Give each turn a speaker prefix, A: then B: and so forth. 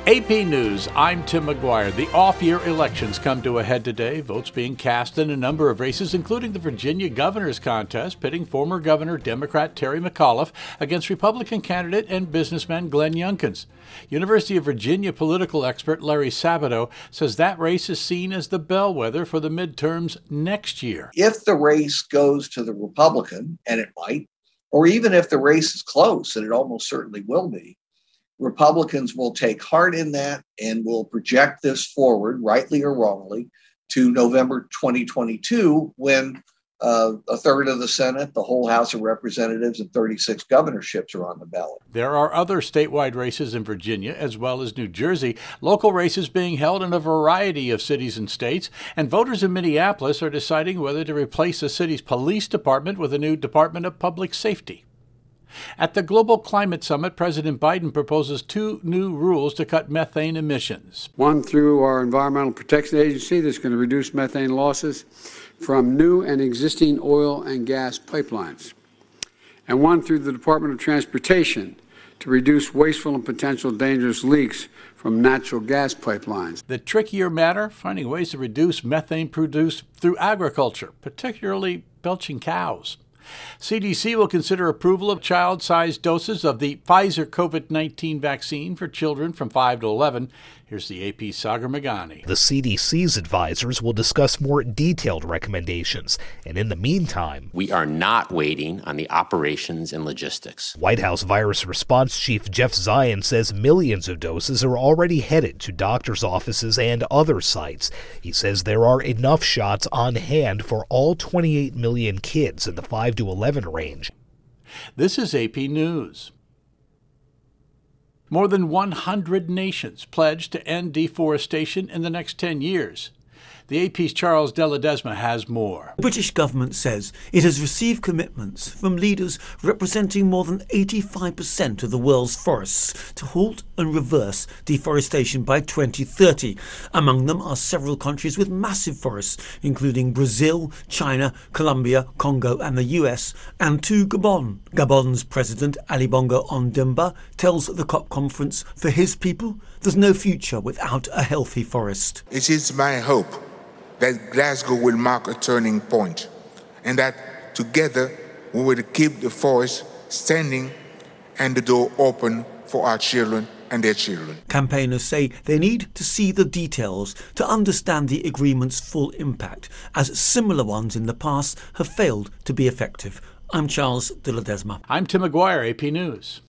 A: AP News, I'm Tim McGuire. The off-year elections come to a head today. Votes being cast in a number of races, including the Virginia governor's contest, pitting former Governor Democrat Terry McAuliffe against Republican candidate and businessman Glenn Youngkins. University of Virginia political expert Larry Sabato says that race is seen as the bellwether for the midterms next year.
B: If the race goes to the Republican, and it might, or even if the race is close, and it almost certainly will be, Republicans will take heart in that and will project this forward, rightly or wrongly, to November 2022, when a third of the Senate, the whole House of Representatives, and 36 governorships are on the ballot.
A: There are other statewide races in Virginia as well as New Jersey, local races being held in a variety of cities and states, and voters in Minneapolis are deciding whether to replace the city's police department with a new Department of Public Safety. At the Global Climate Summit, President Biden proposes 2 new rules to cut methane emissions.
C: One through our Environmental Protection Agency that's going to reduce methane losses from new and existing oil and gas pipelines. And one through the Department of Transportation to reduce wasteful and potential dangerous leaks from natural gas pipelines.
A: The trickier matter, finding ways to reduce methane produced through agriculture, particularly belching cows. CDC will consider approval of child-sized doses of the Pfizer COVID-19 vaccine for children from 5 to 11. Here's the AP's Sagar Meghani.
D: The CDC's advisors will discuss more detailed recommendations, and in the meantime,
E: we are not waiting on the operations and logistics.
D: White House Virus Response Chief Jeff Zients says millions of doses are already headed to doctors' offices and other sites. He says there are enough shots on hand for all 28 million kids in the 5 to 11 range.
A: This is AP News. More than 100 nations pledged to end deforestation in the next 10 years. The AP's Charles de Ledesma has more.
F: The British government says it has received commitments from leaders representing more than 85% of the world's forests to halt and reverse deforestation by 2030. Among them are several countries with massive forests, including Brazil, China, Colombia, Congo and the US, and to Gabon. Gabon's President Ali Bongo Ondimba tells the COP conference for his people there's no future without a healthy forest.
G: It is my hope that Glasgow will mark a turning point, and that together we will keep the forest standing and the door open for our children and their children.
F: Campaigners say they need to see the details to understand the agreement's full impact, as similar ones in the past have failed to be effective. I'm Charles de Ledesma.
A: I'm Tim McGuire, AP News.